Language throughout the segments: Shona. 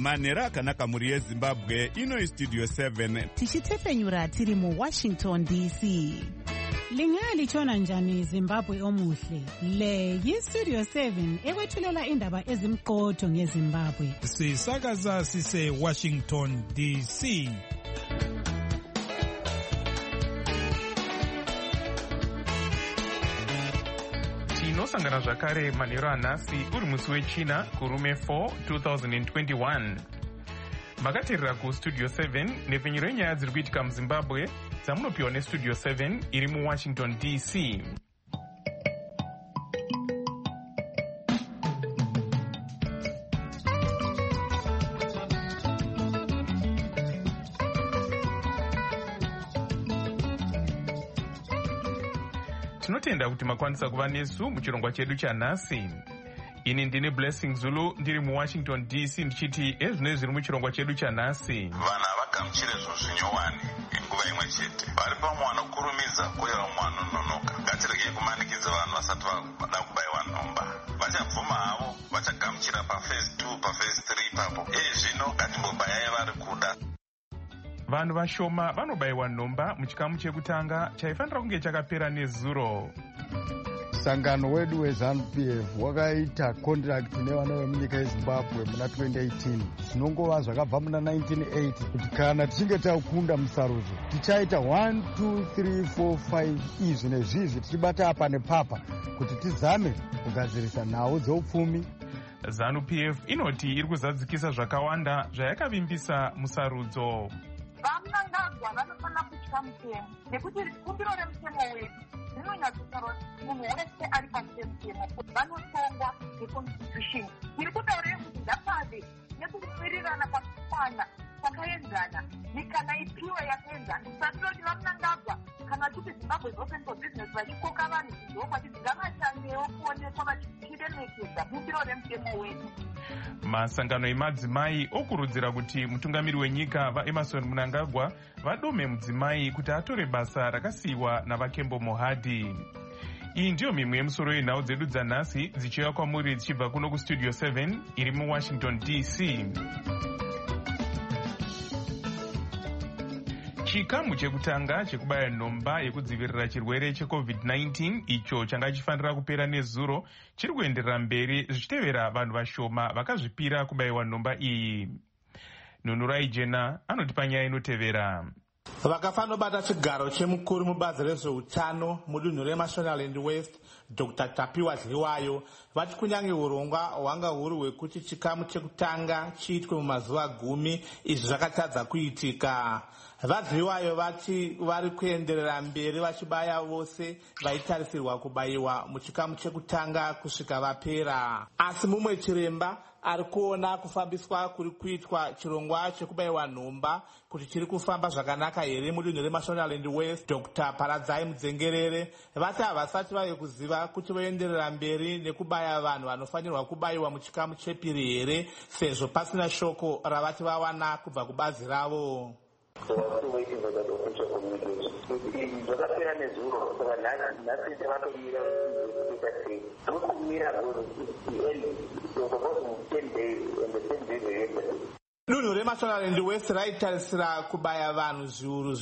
manhero akanaka mhuri yezimbabwe. Ino Studio 7 tichitepfenyura tiri muWashington DC. Lingalitshona njani Zimbabwe omuhle? Le yiStudio 7 ekwethulela indaba ezimqotho ngeZimbabwe. Sisakaza sise Washington DC. Tinosangana zvakare manhero anhasi uri musi wechina kurume 4 2021. Makateerera kuStudio 7 nepfenyuro yenyaya dziri kuitika muZimbabwe dzamunopiwa neStudio 7 iri muWashington DC. Tinotenda kuti makwanisa kuva nesu muchirongwa chedu chanhasi. Ini ndine Blessing Zulu ndiri muWashington DC ndichiti ezvino zviri muchirongwa chedu chanhasi. Vanhu havagamuchire zvinyowani nguva imwe chete. Vari pamwe vanokurumidza uye vamwe vanononoka. Ngatirege kumanikidza vanhu vasati vada kubayiwa nhomba. Vachabvuma havo vachagamuchira paphase 2 paphase 3 papo. Zvino ngatimbobayai vari kuda. Vanhu vashoma vanobayiwa nhomba muchikamu chekutanga chaifanira kunge chakapera nezuro. Sangano wedu weZANU-PF wakaita contract nevana vemunyika yeZimbabwe muna 2018. Zvinongova zvakabva muna 1980 kuti kana tichinge takunda musarudzo tichaita 1 2 3 4 5 izvi nezvizvi tichibata apa nepapa kuti tizame kugadzirisa nhau dzeupfumi. ZANU-PF inoti iri kuzadzikisa zvakawanda zvayakavimbisa musarudzo. Vamnangagwa vanofanira kutya mutemo nekuti kumbiro remutemo wedu rinonyatsotaura munhu wese ari pasi pemutemo vanosongwa neconstitution iri kutaura kuti ngapave nekumirirana pakukwana kwakaenzana mikana ipiwe yakaenzana. Satinoti vamnangagwa kana kuti Zimbabwe is open for business vachikoka vanhu kudzokwati ngavashandewo kuonekwa vachiremekedza bumbiro remutemo wedu. Masangano emadzimai okurudzira kuti mutungamiri wenyika vaEmmerson Mnangagwa vadome mudzimai kuti atore basa rakasiyiwa navaKembo Mohadi. Iyi ndiyo mimwe yemusoro yenhau dzedu dzanhasi dzichiuya kwamuri dzichibva kuno kuStudio 7 iri muWashington DC. Chikamu chekutanga chekubaya nhomba yekudzivirira chirwere cheCovid-19 icho changa chifanira kupera nezuro chiri kuenderera mberi zvichitevera vanhu vashoma vakazvipira kubayiwa nhomba iyi. Nunurai Jena anotipa nyaya inotevera. Vakafanobata chigaro chemukuru mubazi rezveutano mudunhu reMashonaland West Dr. Tapiwa Dliwayo vati kunyange urongwa hwanga huri hwekuti chikamu chekutanga chiitwe mumazuva 10 izvi zvakatadza kuitika. VaDliwayo vati vari kuenderera mberi vachibaya vose vaitarisirwa kubayiwa muchikamu chekutanga kusvika vapera. Asi mumwe chiremba ari kuona kufambiswa kuri kuitwa chirongwa chekubayiwa nhomba kuti chiri kufamba zvakanaka here mudunhu reMashonaland West Dr. Paradzai Mudzengerere vati havasati vave kuziva kuti voenderera mberi nekubaya vanhu vanofanirwa kubayiwa muchikamu chepiri here sezvo pasina shoko ravati vawana kubva kubazi ravo. Zvakapera nezuro saka nhasi tavatomira Dunhu reMashonaland West raitarisira kubaya vanhu zviuru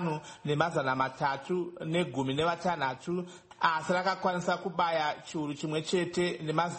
5,316 asi rakakwanisa kubaya chiuru chimwe chete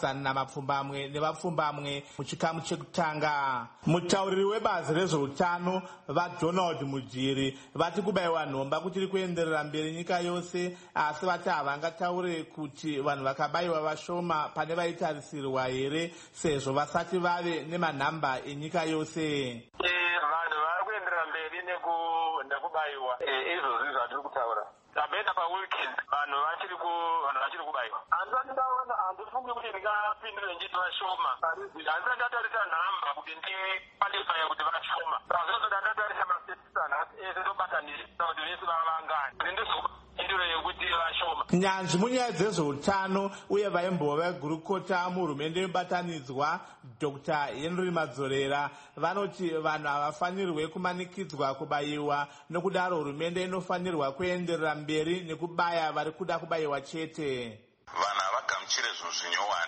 ne100 muchikamu chekutanga. Mutauriri webazi rezveutano vaDonald Mujiri vati kubayiwa nhomba kuchiri kuenderera mberi nyika yose asi vati havangataure kuti vanhu vakabayiwa vashoma pane vaitarisirwa here sezvo vasati vave nemanhamba enyika yose. Vanhu vari kuenderera mberi nekubayiwa izvozvi zvatiri kutaura. Tabenda paweekend vanhu vachiri kubayiwa. Handifungi kuti ndingapindure njeti vashoma. Handisati ndatarisa nhamba kuti ndikwalifaya kuti vashoma. Zvazvozoda ndatarisa masesisana asi ese tobatanisa kuti vese vavangani. Ndizopindure yekuti vashoma. Nyanzvi munyaya dzezveutano uye vaimbova vegurukota muhurumende yemubatanidzwa Dr. Henry Madzorera vanoti vanhu havafanirwe kumanikidzwa kubayiwa nokudaro hurumende inofanirwa kuenderera mberi nekubaya vari kuda kubayiwa chete. Vanhu havagamuchire zvinyowani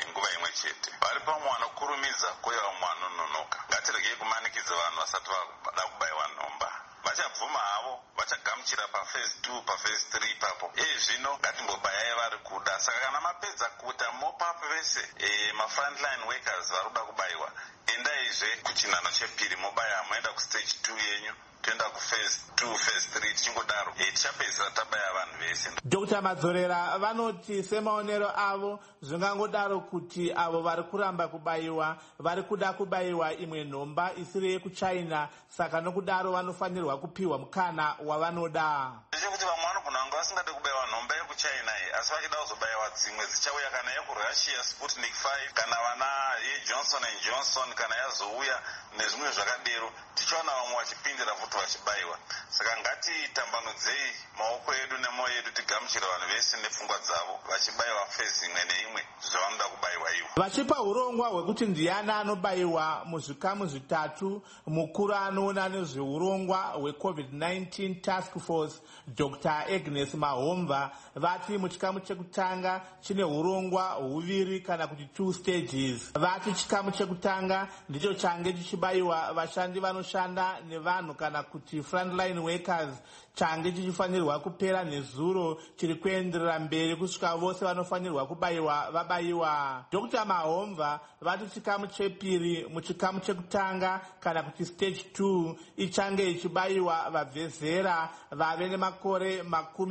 nguva imwe chete. Vari pamwe vanokurumidza koiva vamwe vanononoka. Ngatiregei kumanikidza vanhu vasati vada kubayiwa nhomba. Vachabvuma havo, vachagamuchira paphase 2 paphase 3 ipapo. Zvino ngatimbobayai vari kuda. Saka kana mapedza kuita mop-up vese mafrontline workers vari kuda kubayiwa, endaizve kuchinhano chepiri mobaya, moenda kustage 2 yenyu, toenda kuphase 2 phase 3 tichingodaro tichapedzisa tabaya vanhu vese. Dr. Madzorera vanoti semaonero avo zvingangodaro kuti avo vari kuramba kubayiwa vari kuda kubayiwa imwe nhomba isiri yekuchina, saka nokudaro vanofanirwa kupiwa mukana wavanoda. Ndechekuti vamwe vanogona kunge vasingade kubayiwa nhomba yekuchina iyi, asi vachida kuzobayiwa dzimwe dzichauya, kana yekurussia Sputnik 5 kana vana yeJohnson & Johnson kana yazouya nezvimwe zvakadero, tichaona vamwe vachipindira futi vachibayiwa. Saka ngatitambanudzei maoko edu nemwoyo yedu tigamuchira vanhu vese nepfungwa dzavo vachibayiwa phase imwe neimwe zvavanoda kubayiwa ivo. Vachipa urongwa hwekuti ndiani anobayiwa muzvikamu zvitatu, mukuru anoona nezveurongwa hweCovid-19 Task Force Dr. Agnes Mahomva vati muchikamu chekutanga chine urongwa huviri kana kuti 2 stages. Vati chikamu chekutanga ndicho change chichibayiwa vashandi vanoshanda nevanhu kana kuti frontline workers, change chichifanirwa kupera nezuro chiri kuenderera mberi kusvika vose vanofanirwa kubayiwa vabayiwa. Dr. Mahomva vati chikamu chepiri muchikamu chekutanga kana kuti stage 2 ichange ichibayiwa vabve zera, vave nemakore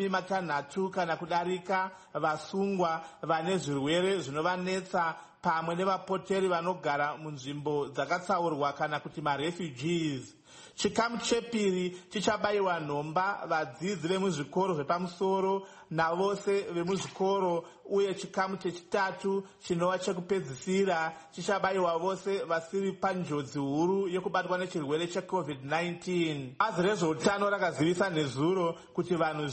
60 kana kudarika, vasungwa, vane zvirwere zvinovanetsa pamwe nevapoteri vanogara munzvimbo dzakatsaurwa kana kuti marefugees. Chikamu chepiri chichabayiwa nhomba vadzidzi vemuzvikoro zvepamusoro navose vemuzvikoro, uye chikamu chechitatu chinova chekupedzisira chichabayiwa vose vasiri panjodzi huru yekubatwa nechirwere cheCovid-19. Bazi rezveutano rakazivisa nezuro kuti vanhu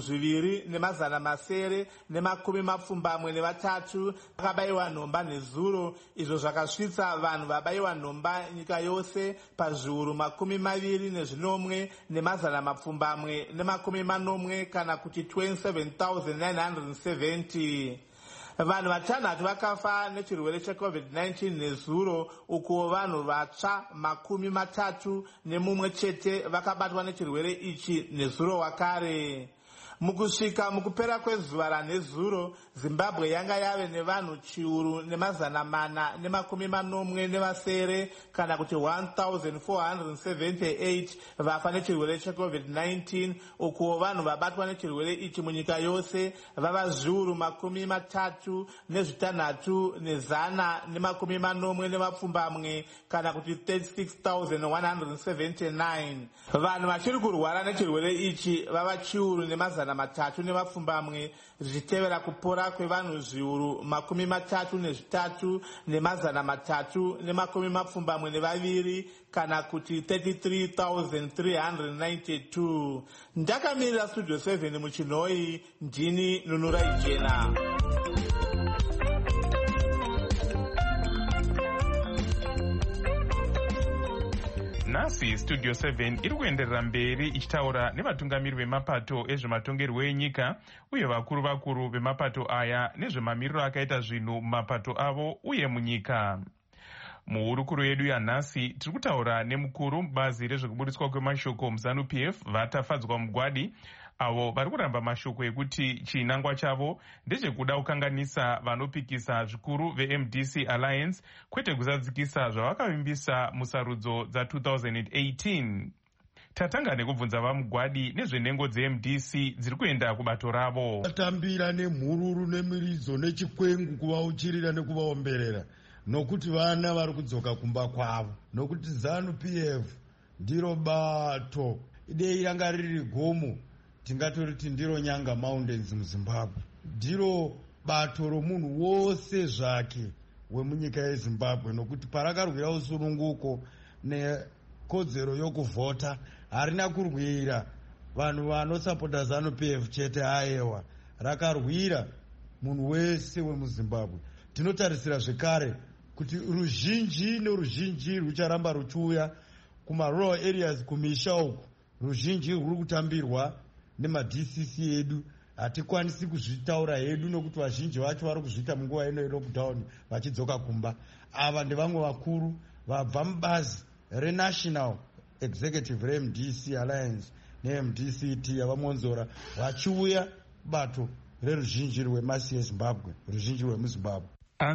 2,973 vakabayiwa nhomba nezuro, izvo zvakasvitsa vanhu vabayiwa nhomba nyika yose pa2,2,940 kana kuti 27,970. Vanhu vatanhatu vakafa nechirwere cheCovid-19 nezuro, uko vanhu vatsva 31 chete vakabatwa nechirwere ichi nezuro wakare. Mukusvika mukupera kwezuva ranezuro, Zimbabwe yanga yave nevanhu 440 kana kuti 1,478 vafa nechirwere cheCovid-19, uko vanhu vabatwa nechirwere ichi munyika yose vava 36,140 kana kuti 36,179. Vanhu vachiri kurwara nechirwere ichi vava 3,320 zvichitevera kupora kwevanhu 33,322 kana kuti 33,392. Ndakamirira Studio 7 muchinhoi, ndini Nunurai Jena. Nhasi Studio 7 iri kuenderera mberi ichitaura nevatungamiri vemapato ezvematongerwo enyika uye vakuru vemapato aya nezvemamiriro akaita zvinhu mumapato avo uye munyika. Muhurukuro yedu yanhasi tiri kutaura nemukuru mubazi rezvekuburitswa kwemashoko muZANU-PF vatafadzwa mugwadi, avo vari kuramba mashoko ekuti chinangwa chavo ndechekuda kukanganisa vanopikisa zvikuru veMDC Alliance, kwete kuzadzikisa zvavakavimbisa musarudzo dza2018. Tatanga nekubvunza vamugwadi nezvenhengo dzeMDC dziri kuenda kubato ravo. Vatambira nemhururu nemiridzo nechikwengu kuvauchirira nekuvaomberera, nokuti vana vari kudzoka kumba kwavo, nokuti ZANU-PF ndiro bato idei ranga riri gomo, tingatoriti ndiro Nyanga Mountains muZimbabwe, ndiro bato romunhu wose zvake wemunyika yeZimbabwe, nokuti parakarwira usununguko nekodzero yokuvhota harina kurwira vanhu vanosapota ZANU-PF chete, ayewa rakarwira munhu wese wemuZimbabwe. Tinotarisira zvekare kuti ruzhinji neruzhinji rucharamba ruchiuya kumarural areas, kumisha uku ruzhinji ruri kutambirwa nemaDCC edu hatikwanisi kuzvitaura hedu nokuti vazhinji vacho vari kuzviita munguva ino yelockdown vachidzoka kumba. Ava ndevamwe vakuru vabva mubazi renational executive remdc alliance nemdct yavamonzora vachiuya bato reruzhinji rwemasi yezimbabwe, ruzhinji rwemuzimbabwe.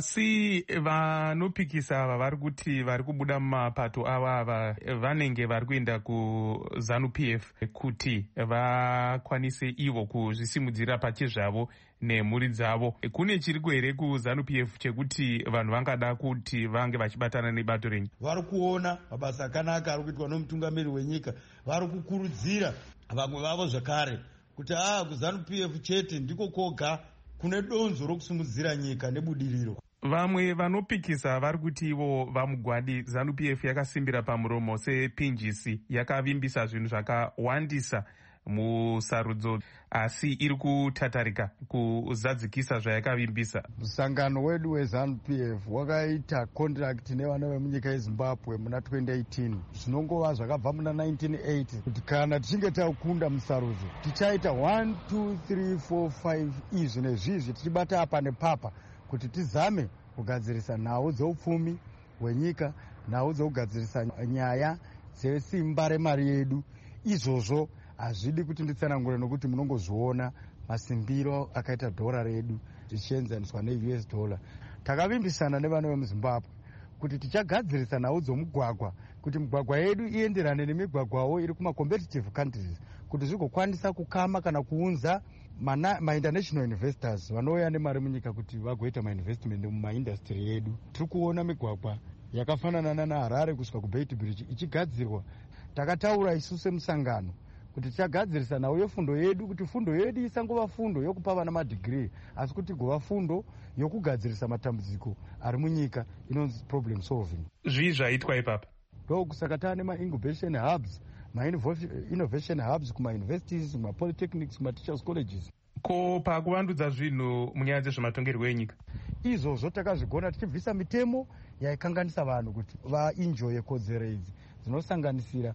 Asi vanopikisa ava vari kuti vari kubuda mumapato ava vanenge vari kuenda kuZANU-PF kuti vakwanise ivo kuzvisimudzira pachezvavo nemhuri dzavo. Kune chiriko here kuZANU-PF chekuti vanhu vangada kuti vange vachibatana nebato renyu? Vari kuona mabasa akanaka ari kuitwa nomutungamiri wenyika. Vari kukurudzira vamwe vavo zvakare kuti kuZANU-PF chete ndiko koga kune donzo rokusimudzira nyika nebudiriro. Vamwe vanopikisa vari kuti ivo vamugwadi ZANU-PF yakasimbira pamuromo sepinjisi, yakavimbisa zvinhu zvakawandisa musarudzo, asi iri kutatarika kuzadzikisa zvayakavimbisa. Musangano wedu weZANU-PF wakaita contract nevana vemunyika yeZimbabwe muna 2018 zvinongova zvakabva muna 1980 kuti kana tichinge takunda musarudzo tichaita 1 2 3 4 5 izvi nezvizvi tichibata apa nepapa kuti tizame kugadzirisa nhau dzeupfumi hwenyika, nhau dzekugadzirisa nyaya dzesimba remari yedu. Izvozvo hazvidi kuti nditsanangure nokuti munongozviona masimbiro akaita dhora redu zvichienzaniswa neUS dollar. Takavimbisana nevana vemuZimbabwe kuti tichagadzirisa nhau dzomugwagwa kuti migwagwa yedu ienderane nemigwagwawo iri kuma-competitive countries kuti zvigokwanisa kukama kana kuunza ma-international investors vanouya nemari munyika kuti vagoita ma-investment mumaindastry yedu. Tiri kuona migwagwa yakafanana naHarare kusvika kuBeit Bridge ichigadzirwa. Takataura isu semusangano kuti tichagadzirisa nhau yefundo yedu kuti fundo yedu isangova fundo yokupa vana madhigiri asi kuti igova fundo yokugadzirisa matambudziko ari munyika, inonzi problem solving. Zvii zvaitwa ipapa? Ndokusaka taane ma-incubation hubs, ma-innovation hubs kuma-universities, kuma-polytechnics, kuma-teachers colleges. Ko pakuvandudza zvinhu munyaya dzezvematongerwo enyika, izvozvo takazvigona tichibvisa mitemo yaikanganisa vanhu kuti vaenjoye kodzero idzi dzinosanganisira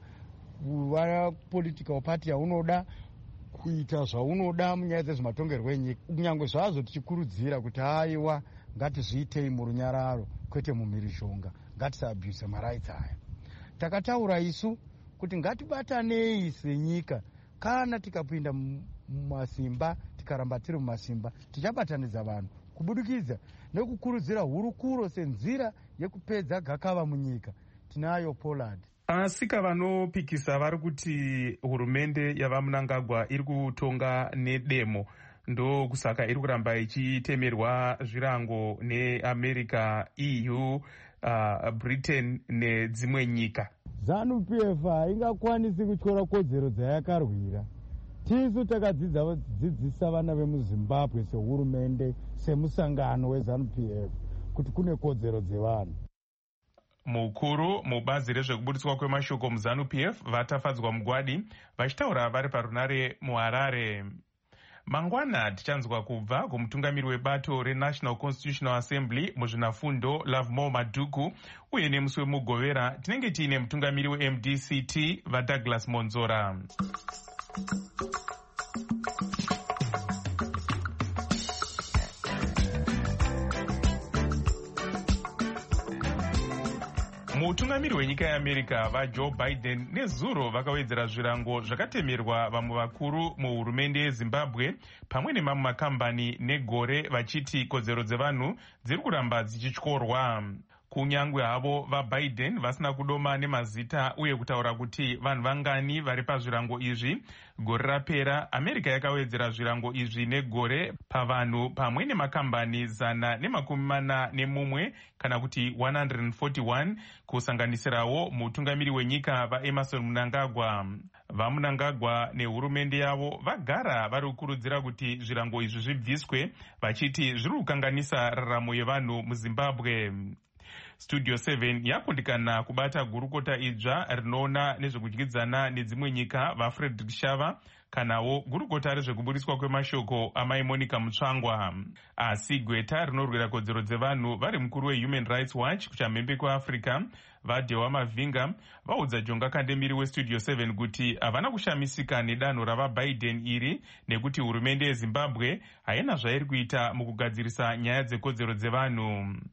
kuva political party yaunoda, kuita zvaunoda munyaya dzezvematongerwo enyika, kunyange zvazvo tichikurudzira kuti aiwa ngatizviitei murunyararo kwete mumhirizhonga, ngatisaabuse marights aya. Takataura isu kuti ngatibatanei senyika, kana tikapinda mumasimba tikaramba tiri mumasimba tichabatanidza vanhu kubudikidza nekukurudzira hurukuro senzira yekupedza gakava munyika. Tinayo Poland. Asika vanopikisa vari kuti hurumende yavaMnangagwa iri kutonga nedemo, ndo kusaka iri kuramba ichitemerwa zvirango neAmerica, EU, Britain nedzimwe nyika. ZANU-PF haingakwanisi kutyora kodzero dzayakarwira. Tisu takadzidzisa vana vemuZimbabwe sehurumende, semusangano weZANU-PF kuti kune kodzero dzevanhu. Mukuru mubazi rezvekuburitswa kwemashoko muZANU-PF vatafadzwa mugwadi vachitaura vari parunare muHarare. Mangwana tichanzwa kubva kumutungamiri webato reNational Constitutional Assembly muzvinafundo Lovemore Madhuku uye nemusi wemugovera tinenge tiine mutungamiri weMDCT vaDouglas Monzora. Mutungamiri wenyika yeAmerica vaJoe Biden nezuro vakawedzera zvirango zvakatemerwa vamwe vakuru muhurumende yeZimbabwe pamwe nemamwe makambani negore vachiti kodzero dzevanhu dziri kuramba dzichityorwa. Kunyangwe havo vaBiden vasina kudoma nemazita uye kutaura kuti vanhu vangani vari pazvirango izvi, gore rapera America yakawedzera zvirango izvi negore pavanhu pamwe nemakambani 141 kana kuti 141 kusanganisirawo mutungamiri wenyika vaEmerson Mnangagwa. VaMnangagwa nehurumende yavo vagara vari kukurudzira kuti zvirango izvi zvibviswe vachiti zviri kukanganisa raramo yevanhu muZimbabwe. Studio 7 yakundikana kubata gurukota idzva rinoona nezvekudyidzana nedzimwe nyika vaFrederick Shava kanawo gurukota rezvekuburiswa kwemashoko amai Monica Mutsvangwa. Asi gweta rinorwira kodzero dzevanhu vari mukuru weHuman Rights Watch kuchamhembe kweAfrica vaDhewa Mavinga vaudza Jonga Kandemiri weStudio 7 kuti havana kushamisika nedanho ravaBiden iri nekuti hurumende yeZimbabwe haina zvairi kuita mukugadzirisa nyaya dzekodzero dzevanhu.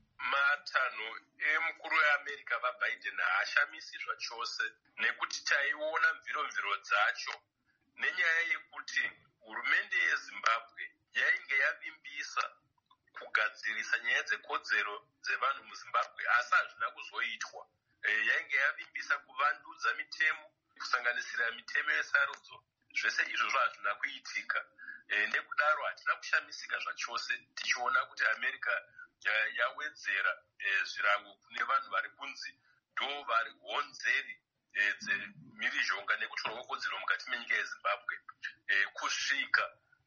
Matanho emukuru weAmerica vaBiden haashamisi zvachose nekuti taiona mviro dzacho nenyaya yekuti hurumende yeZimbabwe yainge yavimbisa kugadzirisa nyaya dzekodzero dzevanhu muZimbabwe asi hazvina kuzoitwa. Yainge yavimbisa kuvandudza mitemo kusanganisira mitemo yesarudzo. Zvese izvozvo hazvina kuitika. Nekudaro hatina kushamisika zvachose tichiona kuti America yawedzera zvirango kune vanhu vari kunzi ndo vari honzeri dzemhirizhonga nekutorwa kodzero mukati menyika yeZimbabwe. Kusvika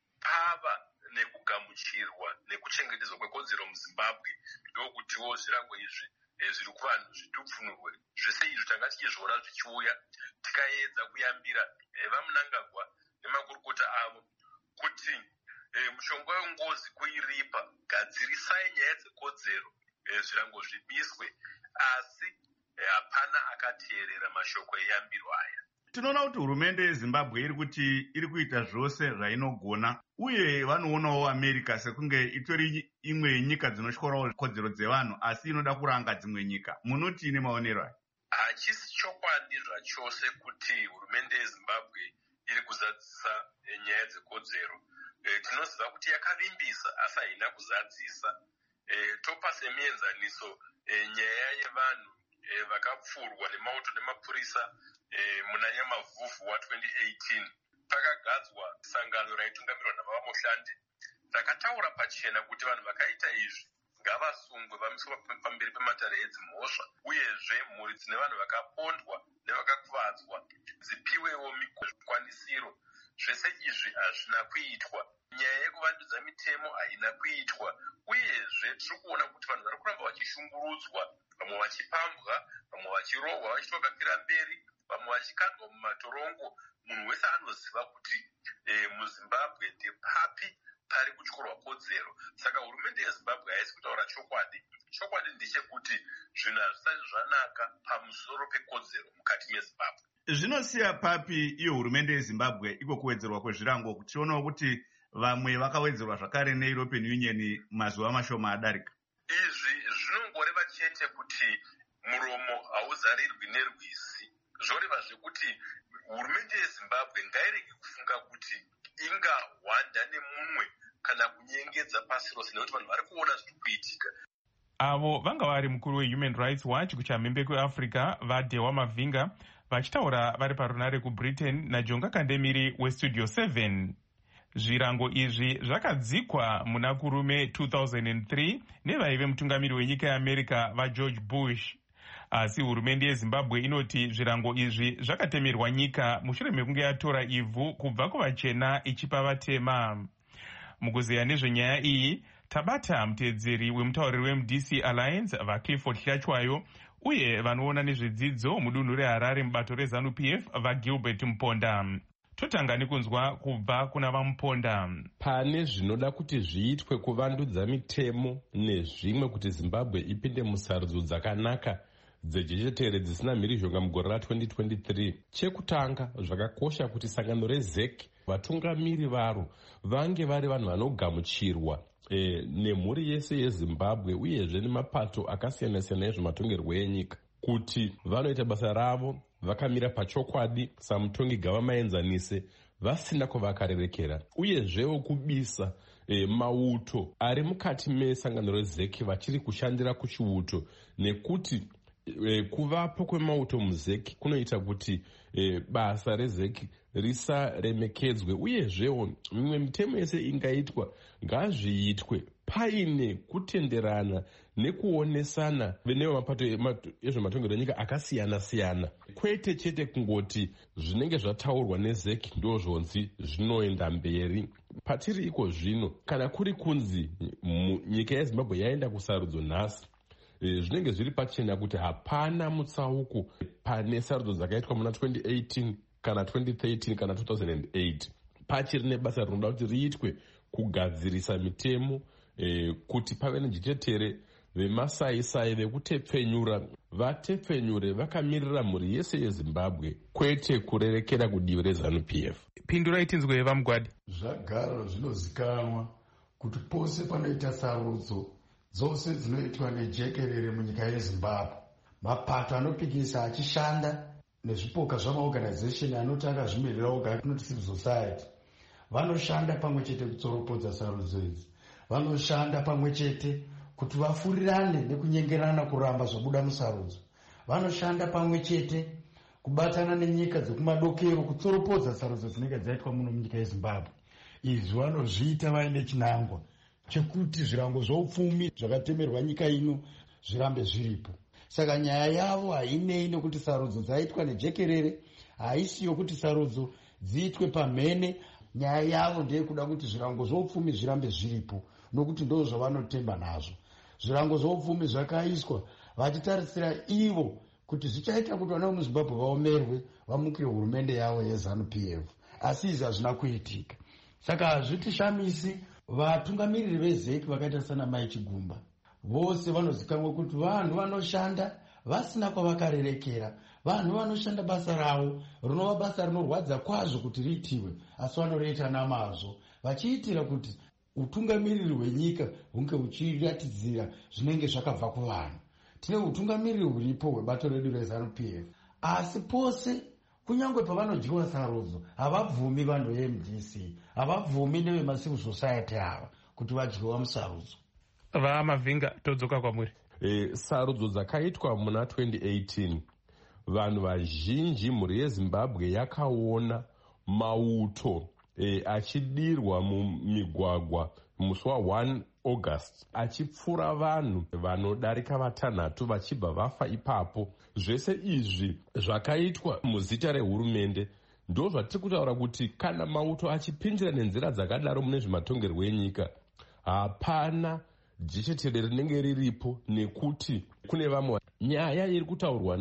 pava nekugamuchirwa nekuchengetedzwa kwekodzero muZimbabwe ndokutiwo zvirango izvi zviri kuvanhu zvitupfunurwe. Zvese izvi tanga tichizviona zvichiuya tikaedza kuyambira vaMnangagwa nemakurukota avo kuti mushonga wengozi kuiripa, gadzirisai nyaya dzekodzero zvirango zvibiswe, asi hapana akateerera mashoko eyambiro aya. Tinoona kuti hurumende yeZimbabwe iri kuti iri kuita zvose zvainogona, uye vanoonawo America sekunge itori imwe nyika dzinotyorawo kodzero dzevanhu asi inoda kuranga dzimwe nyika. Munoti ine maonero aya? Hachisi chokwadi zvachose kuti hurumende yeZimbabwe iri kuzadzisa nyaya dzekodzero. Tinoziva kuti yakavimbisa asi haina kuzadzisa. Topa semienzaniso nyaya yevanhu vakapfurwa nemauto nemapurisa muna Nyamavhuvhu wa2018. Pakagadzwa sangano raitungamirwa navavamoshandi rakataura pachena kuti vanhu vakaita izvi ngavasungwe vamiswa pamberi pematare edzimhosva, uyezve mhuri dzine vanhu vakapondwa nevakakuvadzwa dzipiwewo zvikwanisiro. Zvese izvi hazvina kuitwa. Nyaya yekuvandudza mitemo haina kuitwa, uyezve tiri kuona kuti vanhu vari kuramba vachishungurudzwa, vamwe vachipambwa, vamwe vachirohwa vachiitwa kakira mberi, vamwe vachikandwa mumatorongo. Munhu wese anoziva kuti muZimbabwe ndepapi pari kutyorwa kodzero. Saka hurumende yeZimbabwe haisi kutaura chokwadi. Chokwadi ndechekuti zvinhu hazvisati zvanaka pamusoro pekodzero mukati meZimbabwe. Zvinosiya papi iyo hurumende yeZimbabwe iko kuwedzerwa kwezvirango? Kutionawo kuti vamwe vakawedzerwa zvakare neEuropean Union mazuva mashoma adarika. Izvi zvinongoreva chete kuti muromo hauzarirwi nerwizi. Zvoreva zvekuti hurumende yeZimbabwe ngairege kufunga kuti ingahwanda nemumwe kana kunyengedza pasi rose nekuti vanhu vari kuona zviri kuitika. Avo vanga vari mukuru weHuman Rights Watch kuchamhembe kweAfrica vaDhewa Mavinga vachitaura vari parunare kuBritain naJonga Kandemiri weStudio 7. Zvirango izvi zvakadzikwa muna kurume 2003 nevaive mutungamiri wenyika yeAmerica vaGeorge Bush. Asi hurumende yeZimbabwe inoti zvirango izvi zvakatemerwa nyika mushure mekunge yatora ivhu kubva kuvachena ichipa vatema. Mukuzeya nezvenyaya iyi tabata muteedzeri wemutauriri weMDC Alliance vaClifford Hlachwayo uye vanoona nezvedzidzo mudunhu reHarare mubato reZANU-PF vaGilbert Mponda. Totanga nekunzwa kubva kuna vaMuponda. Pane zvinoda kuti zviitwe kuvandudza mitemo nezvimwe kuti Zimbabwe ipinde musarudzo dzakanaka dzejechetere dzisina mhirizhonga mugore ra2023. Chekutanga, zvakakosha kuti sangano reZEC vatungamiri varo vange vari vanhu vanogamuchirwa nemhuri yese yeZimbabwe uyezve nemapato akasiyana-siyana ezvematongerwo enyika, kuti vanoita basa ravo vakamira pachokwadi samutongi gavamaenzanise vasina kwavakarerekera, uyezvewo kubisa mauto ari mukati mesangano reZEC vachiri kushandira kuchiuto, nekuti kuvapo kwemauto muZEC kunoita kuti basa reZEC risaremekedzwe, uyezvewo mimwe mitemo yese ingaitwa ngazviitwe paine kutenderana nekuonesana newe mapato ezvematongero enyika akasiyana-siyana, kwete chete kungoti zvinenge zvataurwa neZEC ndozvonzi zvinoenda mberi. Patiri iko zvino, kana kuri kunzi nyika yeZimbabwe yaenda kusarudzo nhasi, zvinenge zviri pachena kuti hapana mutsauko pane sarudzo dzakaitwa muna 2018 kana 2013 kana 2008. pachiri nebasa rinoda kuti riitwe kugadzirisa mitemo kuti pave nejechetere vemasaisai vekutepfenyura vatepfenyure vakamirira mhuri yese yezimbabwe, kwete kurerekera kudivi reZANU-PF. Pindurai tinzwe vaMugwadi. Zvagara zvinozikanwa kuti pose panoita sarudzo dzose dzinoitwa nejekerere munyika yeZimbabwe, mapato anopikisa achishanda nezvipoka zvamaorganization anoti akazvimirira oga kunoti civil society vanoshanda pamwe chete kutsoropodza sarudzo idzi, vanoshanda pamwe chete kuti vafurirane nekunyengerana kuramba zvobuda musarudzo, vanoshanda pamwe chete kubatana nenyika dzekumadokero kutsoropodza sarudzo dzinenge dzaitwa muno munyika yeZimbabwe. Izvi vanozviita vaine chinangwa chekuti zvirango zvoupfumi zvakatemerwa nyika ino zvirambe zviripo. Saka nyaya yavo hainei nekuti sarudzo dzaitwa nejekerere, haisiyo kuti sarudzo dziitwe pamhene. Nyaya yavo ndeyekuda kuti zvirango zvoupfumi zvirambe zviripo, nokuti ndo zvavanotemba nazvo. Zvirango zvoupfumi zvakaiswa vachitarisira ivo kuti zvichaita kuti vana vemuZimbabwe vaomerwe vamukire hurumende yavo yeZANU-PF, asi izvi hazvina kuitika. Saka hazvitishamisi vatungamiriri vezeki vakaita sana Mai Chigumba vose vanozikanwa kuti vanhu vanoshanda vasina kwavakarerekera, vanhu vanoshanda basa ravo rinova basa rinorwadza kwazvo kuti riitiwe, asi vanoriita namazvo vachiitira kuti utungamiriri hwenyika hunge huchiratidzira zvinenge zvakabva kuvanhu. Tine utungamiriri huripo hwebato redu reZANU-PF, asi pose kunyange pavanodyiwa sarudzo havabvumi vanhu veMDC, havabvumi nevemacivil society ava kuti vadyiwa musarudzo. VaMavhinga, todzoka kwamuri. Sarudzo dzakaitwa muna 2018 vanhu vazhinji mhuri yeZimbabwe yakaona mauto achidirwa mumigwagwa musi wa1 August achipfura vanhu vanodarika vatanhatu vachibva vafa ipapo. Zvese izvi zvakaitwa muzita rehurumende. Ndo zvatiri kutaura kuti kana mauto achipinjira nenzira dzakadaro mune zvematongerwo enyika, hapana jechetere rinenge riripo, nekuti kune vamwe nyaya iri kutaurwa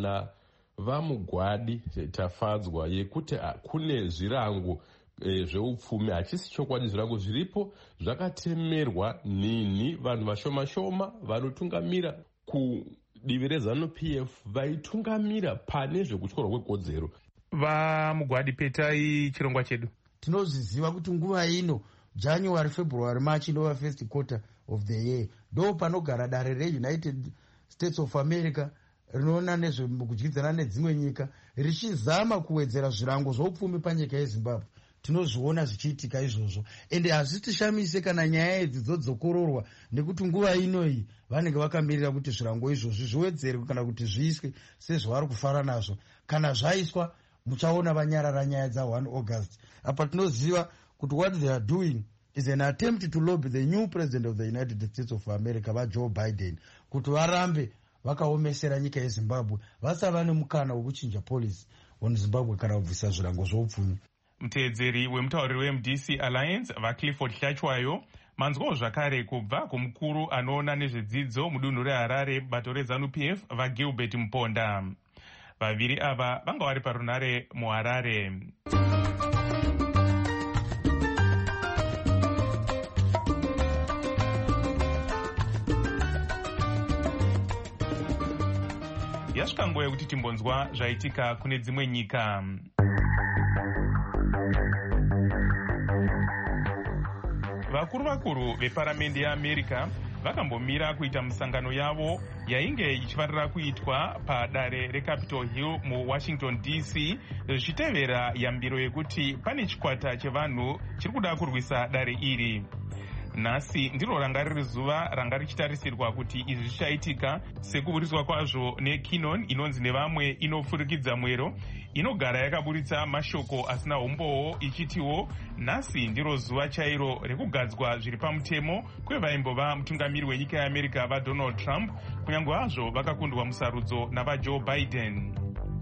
navaMugwadi tafadzwa yekuti kune zvirango zveupfumi. Hachisi chokwadi, zvirango zviripo zvakatemerwa nini vanhu vashoma shoma vanotungamira kudivi reZANU-PF vaitungamira pane zvekutyorwa kwekodzero. VaMugwadi, petai chirongwa chedu. Tinozviziva kuti nguva ino January, February, March indova first quarter of the year, ndo panogara dare reUnited States of America rinoona nezvekudyidzana nedzimwe nyika richizama kuwedzera zvirango zvoupfumi panyika yeZimbabwe. Tinozviona zvichiitika izvozvo, ende hazvitishamise kana nyaya idzi dzodzokororwa, nekuti nguva inoyi vanenge vakamirira kuti zvirango izvozvi zviwedzerwe kana kuti zviiswe sezvavari kufara nazvo. Kana zvaiswa muchaona vanyarara nyaya dza1 August. Apa tinoziva kuti what they are doing is an attempt to lobby the new president of the United States of America, Joe Biden, kuti varambe vakaomesera nyika yeZimbabwe vasava nemukana wekuchinja policy on Zimbabwe kana kubvisa zvirango zvoupfumi. Mutedzeri wemutauriri weMDC Alliance vaClifford Hlachwayo manzwawo zvakare kubva kumukuru anoona nezvedzidzo mudunhu reHarare bato reZANU-PF vaGilbert Mponda. Vaviri ava vanga vari parunare muHarare. Yasvika nguva yekuti timbonzwa zvaitika kune dzimwe nyika. Vakuru veparamende yeAmerica vakambomira kuita misangano yavo yainge ichifanira kuitwa padare reCapitol Hill muWashington DC zvichitevera yambiro yekuti pane chikwata chevanhu chiri kuda kurwisa dare iri. Nhasi ndiro ranga riri zuva ranga richitarisirwa kuti izvi zvichaitika, sekuburiswa kwazvo neKinnon inonzi nevamwe inofurikidza mwero, inogara yakaburitsa mashoko asina umbowo ichitiwo nhasi ndiro zuva chairo rekugadzwa zviri pamutemo kwevaimbova mutungamiri wenyika yeAmerica vaDonald Trump, kunyange hazvo vakakundwa musarudzo navaJoe Biden.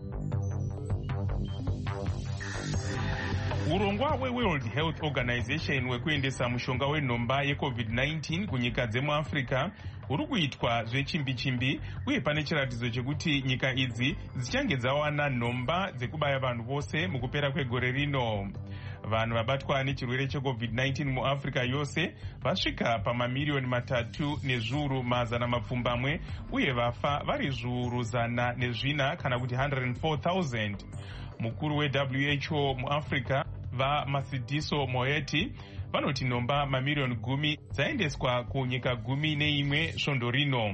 Urongwa weWorld Health Organization wekuendesa mushonga wenhomba yeCovid-19 kunyika dzemuAfrica uri kuitwa zvechimbi-chimbi, uye pane chiratidzo chekuti nyika idzi dzichange dzawana nhomba dzekubaya vanhu vose mukupera kwegore rino. vanhu vabatwa nechirwere checovid-19 muafrica yose vasvika pamamiliyoni 3,400,000 uye vafa vari zviuru 104 kana kuti 104,000. mukuru weWHO muafrica vaMatshidiso Moeti vanoti nhomba mamiliyoni 10 dzaendeswa kunyika 11 svondo rino.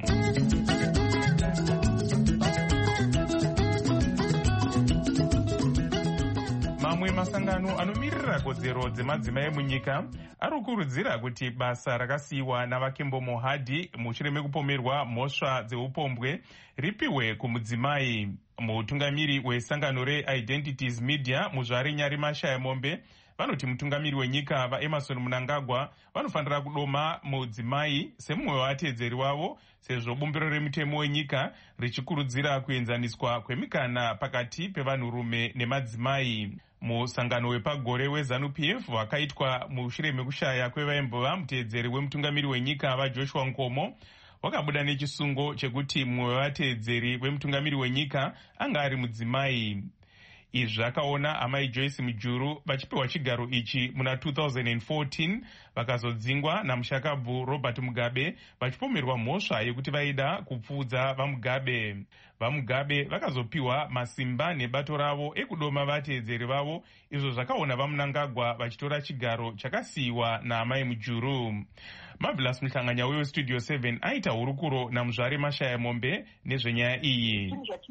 Mamwe masangano anomirira kodzero dzemadzimai munyika ari kukurudzira kuti basa rakasiyiwa navakembo Mohadi mushure mekupomerwa mhosva dzeupombwe ripiwe kumudzimai. Mutungamiri wesangano reIdentities Media muzvare Nyari Mashaya Mombe vanoti mutungamiri wenyika vaEmmerson Mnangagwa vanofanira kudoma mudzimai semumwe wevatedzeri wavo, sezvo bumbiro remutemo wenyika richikurudzira kuenzaniswa kwemikana pakati pevanhurume nemadzimai. Musangano wepagore weZANU-PF wakaitwa mushure mekushaya kwevaembova muteedzeri wemutungamiri wenyika vaJoshua Nkomo wakabuda nechisungo chekuti mumwe wevateedzeri wemutungamiri wenyika anga ari mudzimai. Izvi zvakaona amai Joyce Mujuru vachipiwa chigaro ichi muna 2014 vakazodzingwa namushakabvu Robert Mugabe vachipomerwa mhosva yekuti vaida kupfuudza vaMugabe. VaMugabe vakazopiwa masimba nebato ravo ekudoma vateedzeri vavo, izvo zvakaona vaMnangagwa vachitora chigaro chakasiyiwa naamai Mujuru. Marvelous Mhlanganya weStudio 7 aita hurukuro namuzvare Mashaya Mombe nezvenyaya iyi.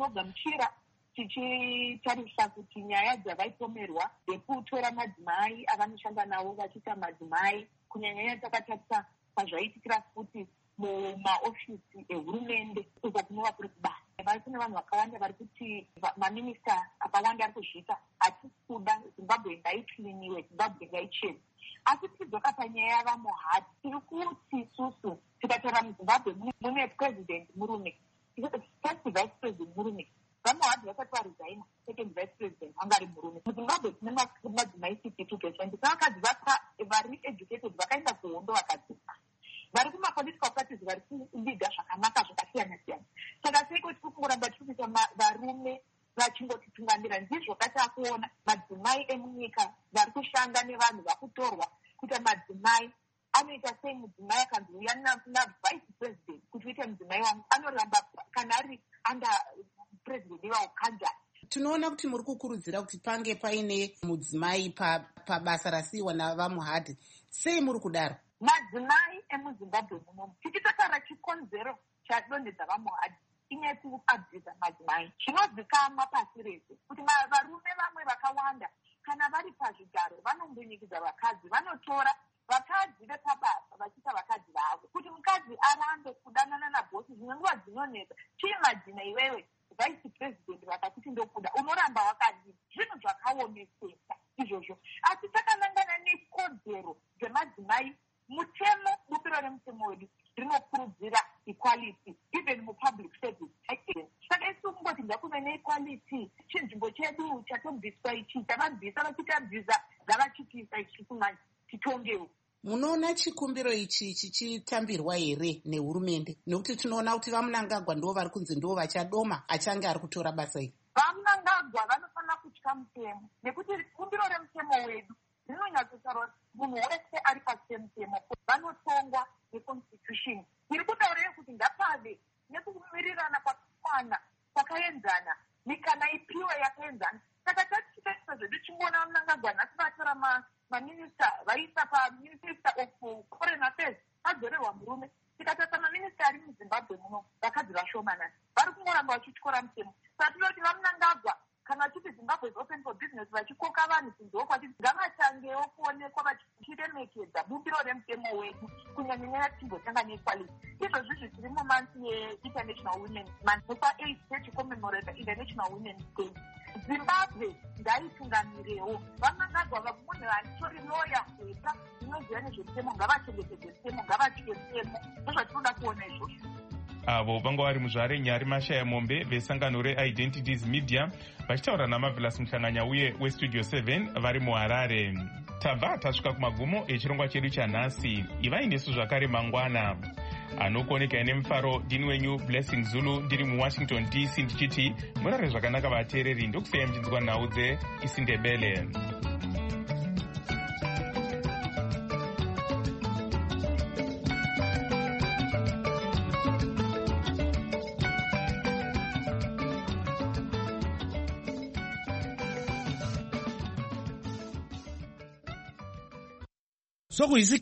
Tichitarisa kuti nyaya dzavaipomerwa dzekutora madzimai avanoshanda navo vachiita madzimai, kunyanya takatarisa pazvaitikira futi mumaofisi ehurumende uko kunova kuri kubasa. Vari kune vanhu vakawanda vari kuti maminista akawanda ari kuzviita hatisi kuda Zimbabwe ngaikiliniwe, Zimbabwe ngaichene. Asi tidzoka panyaya yavaMohadi, tiri kuti isusu tikatora muZimbabwe mune president murume, first vice president murume, vaMohadi vasati varesigna, second vice president anga ari murume. MuZimbabwe tine madzimai 62%. Vakadzi vari educated vakaenda kuhondo vakadzidza, vari kumapolitical parties vari kuliga zvakanaka zvakasiyana siyana. Saka sei kuti kuramba tiri kuita varume vachingotitungamira? Ndizvo katakuona madzimai emunyika vari kushanda nevanhu vakutorwa kuita madzimai. Anoita sei mudzimai akanzi uya navice president kuti uite mudzimai wangu, anoramba kana ari under president ivawo kanjani. Tinoona kuti muri kukurudzira kuti pange paine mudzimai pabasa rasiyiwa navaMuhadi. Sei muri kudaro? Madzimai emuZimbabwe munomu tichitotara chikonzero chadonhedza vaMuhadi inyaya yekuabhiza madzimai chinozikamwa pasi rese kuti varume vamwe vakawanda kana vari pazvigaro vanombonyikidza vakadzi, vanotora vakadzi vepabasa vachiita vakadzi vavo kuti mukadzi arambe kudanana nabhosi. Zvimwe nguva dzinonetsa chiimadzina iwewe vice president vakakuti ndokuda unoramba wakadii. Zvinhu zvakaomesesa izvozvo, asi takanangana nekodzero dzemadzimai. Mutemo bupiro remutemo wedu rinokurudzira equality even mupublic service. Saka isu kungoti ngakuve neequality, chinzvimbo chedu chatobviswa ichi tavabvisa vachitabvisa ngavachipisa ichi kumanje titongewo. Munoona chikumbiro ichi chichitambirwa here nehurumende? Nekuti tinoona kuti vaMnangagwa ndo vari kunzi ndo vachadoma achange ari kutora basa iri. VaMnangagwa vanofanira kutya mutemo, nekuti kumbiro remutemo wedu rinonyatsotaura munhu wese ari pasi pemutemo vanotongwa neconstitution. Iri kutaura kuti ngapave nekumirirana kwakwana kwakaenzana, mikana ipiwe yakaenzana. Saka tatichitaisa zvedu chingoona vaMnangagwa nhasi vatora maminista vaisa paminister of foreign affairs adzorerwa murume. Tikatata maminista ari muZimbabwe muno vakadzi vashomanana vari kungoramba vachityora mutemo. Saka tinoti vaMnangagwa kana vachiti Zimbabwe is open for business vachikoka vanhu kunzoo kwatiti ngavatangewo kuonekwa vachiremekedza bumbiro remutemo wedu kunyanyanyanya timbotanga neequality. Izvozvi zviri mumansi yeInternational Women's Month nepa8 sechicommemorata International Women's Day. Zimbabwe ngaitungamirewo vaMnangagwa vamunhu vatori loya kuita inoziva nezvemutemo ngavachengetedze mutemo, ngavatye mutemo. Ndozvatinoda kuona izvozvo. Avo vanga vari muzvare Nyari Mashaya Mombe vesangano reIdentities Media vachitaura naMarvelous Mhlanganya uye weStudio 7 vari muHarare. Tabva tasvika kumagumo echirongwa chedu chanhasi. Ivai nesu zvakare mangwana. Anokuoneka ine mufaro ndini wenyu Blessing Zulu ndiri muWashington DC ndichiti murare zvakanaka vateereri. Ndokusiyai muchinzwa nhau dzeIsindebele. So ku isi